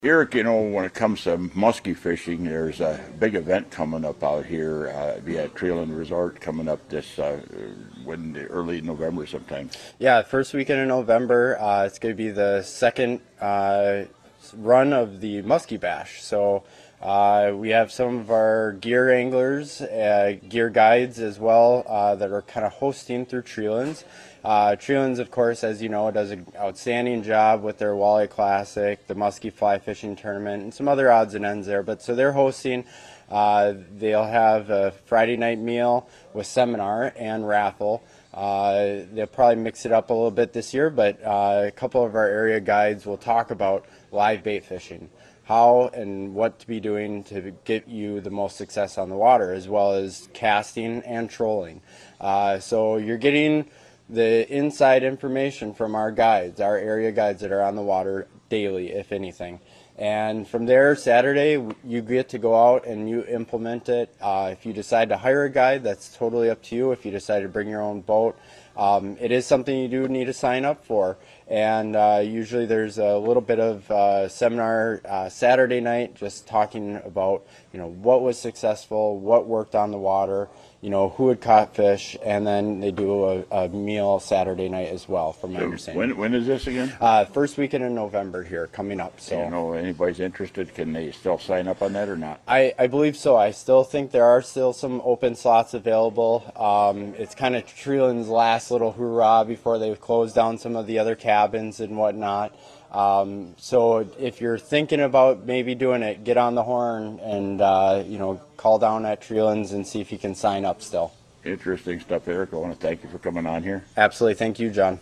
Eric, when it comes to muskie fishing, there's a big event coming up out here via Treeland Resort coming up this early November sometime. Yeah, first weekend in November. It's going to be the second run of the Muskie Bash. So we have some of our gear anglers, gear guides as well that are kind of hosting through Treelands. Treelands, of course, as you know, does an outstanding job with their Walleye Classic, the Muskie Fly Fishing Tournament, and some other odds and ends there. But so they're hosting. They'll have a Friday night meal with seminar and raffle. They'll probably mix it up a little bit this year, but a couple of our area guides will talk about live bait fishing, how and what to be doing to get you the most success on the water, as well as casting and trolling. So you're getting the inside information from our guides, our area guides that are on the water daily, if anything. And from there, Saturday, you get to go out and you implement it. If you decide to hire a guide, that's totally up to you. If you decide to bring your own boat, it is something you do need to sign up for. And usually there's a little bit of seminar Saturday night, just talking about, what was successful, what worked on the water, who had caught fish, and then they do a meal Saturday night as well, from my understanding. When is this again? First weekend in November here, coming up. So, anybody's interested, can they still sign up on that or not? I believe so. I still think there are still some open slots available. It's kind of Treeland's last little hoorah before they close down some of the other cabins and whatnot. So if you're thinking about maybe doing it, get on the horn and call down at Treelands and see if you can sign up still. Interesting stuff, Eric. I want to thank you for coming on here. Absolutely. Thank you, John.